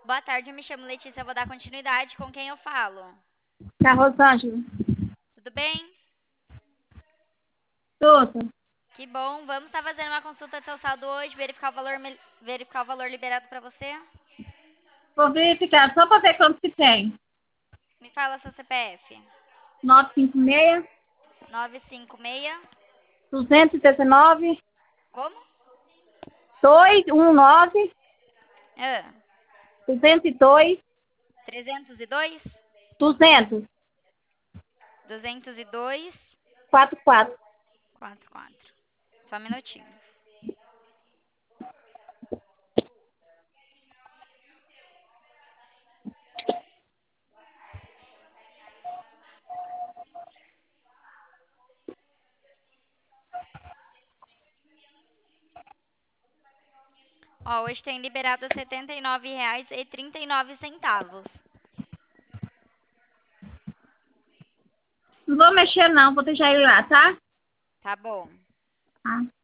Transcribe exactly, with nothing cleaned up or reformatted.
Boa tarde, eu me chamo Letícia, eu vou dar continuidade com quem eu falo. Da Rosângela. Tudo bem? Tudo. Que bom. Vamos estar fazendo uma consulta do seu saldo hoje, verificar o valor, me- verificar o valor liberado para você. Vou verificar só para ver quanto que tem. Me fala seu C P F. nove cinco seis, nove cinco seis. dois um nove, Como? dois um nove, Ah, duzentos e dois, trezentos e dois. duzentos, duzentos e dois. quatro quatro. quarenta e quatro. Só um minutinho. Ó, hoje tem liberado setenta e nove reais e trinta e nove centavos. Não vou mexer não, vou deixar ele lá, tá? Tá bom. Ah.